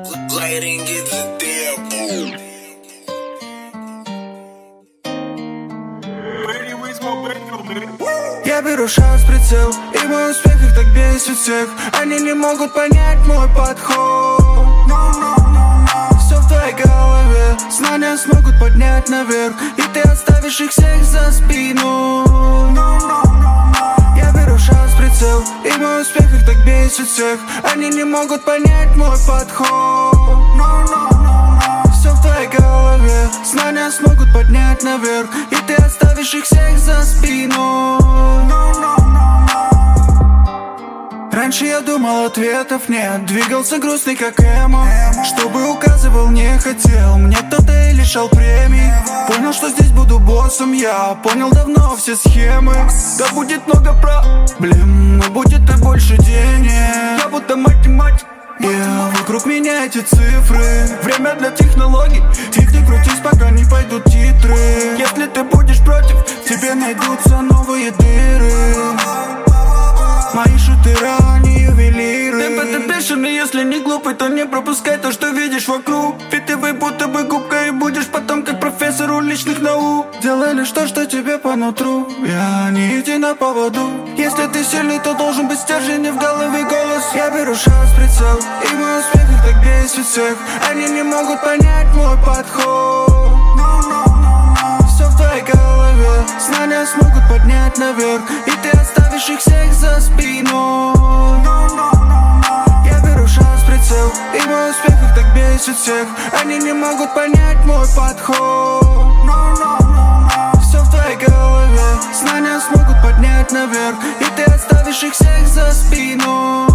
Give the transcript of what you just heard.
Lighting it the devil. Я беру шанс, прицел, и мой успех их так бесит всех. Они не могут понять мой подход. Все в твоей голове, знания смогут поднять наверх, и ты оставишь их всех за спину. Я беру шанс, прицел, и мой успех их так бесит всех. Они не могут понять мой подход. Все в твоей голове, знания смогут поднять наверх, и ты оставишь их всех за спину. Раньше я думал, ответов нет, двигался грустный как эмо. Чтобы указывал, не хотел, мне кто-то и лишал премий. Понял, что здесь буду боссом я, понял давно все схемы. Да будет много проблем, но будет и больше денег. Я будто математик, вокруг меня эти цифры. Время для технологий, их не крутись, пока не пойдут титры. Если ты будешь против, тебе найдутся новые дыры. Мои шутеры, они ювелиры. Темп это бешеный, если не глупый, то не пропускай то, что видишь вокруг. Ведь ты будто бы губка, и будешь потом как профессор уличных наук. Делай лишь то, что тебе по нутру, не иди на поводу. Если ты сильный, то должен быть стержень, и в голове голос. Я беру шанс, прицел, и мой успех их так бесит всех. Они не могут понять мой подход. Все в твоей голове, знания смогут поднять наверх, и ты оставишь их всех за спину. Я беру шанс, прицел, и мой успех их так бесит всех. Они не могут понять мой подход. Все в твоей голове, знания смогут поднять наверх, и ты оставишь их всех за спину.